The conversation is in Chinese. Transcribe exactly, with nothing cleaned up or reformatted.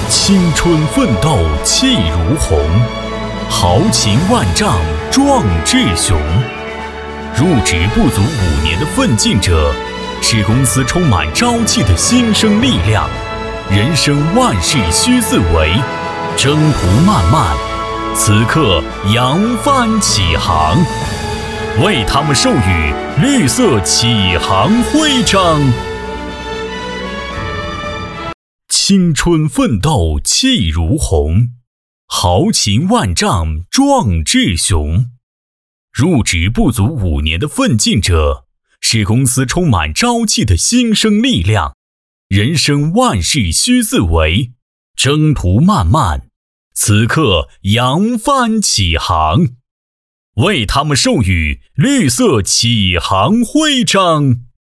青春奋斗气如虹，豪情万丈壮志雄。入职不足五年的奋进者，是公司充满朝气的新生力量。人生万事须自为，征途漫漫，此刻扬帆起航，为他们授予绿色起航徽章。青春奋斗气如虹，豪情万丈壮志雄。入职不足五年的奋进者，是公司充满朝气的新生力量。人生万事须自为，征途漫漫，此刻扬帆起航，为他们授予绿色起航徽章。